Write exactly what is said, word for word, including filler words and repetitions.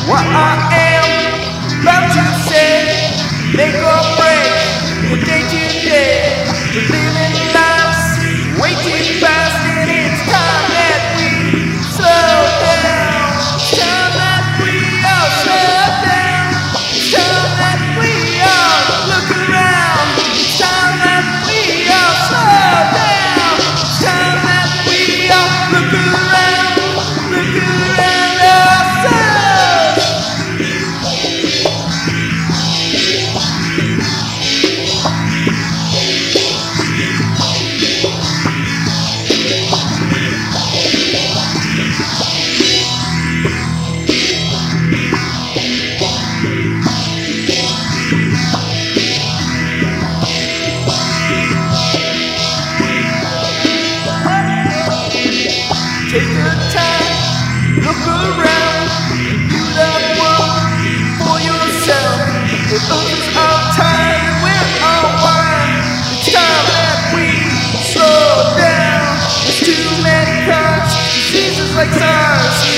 What I am about to say, make or break your day to day. We're living lives way too fast, and it's time that we slow down. It's time that we all slow down. It's time that we all look around. It's time that we all slow down. It's time that we all look around, look around ourselves. Take the time, look around, view the world for yourself. If others are tired and we're all wired, it's time that we slow down. There's too many cars, diseases like SARS.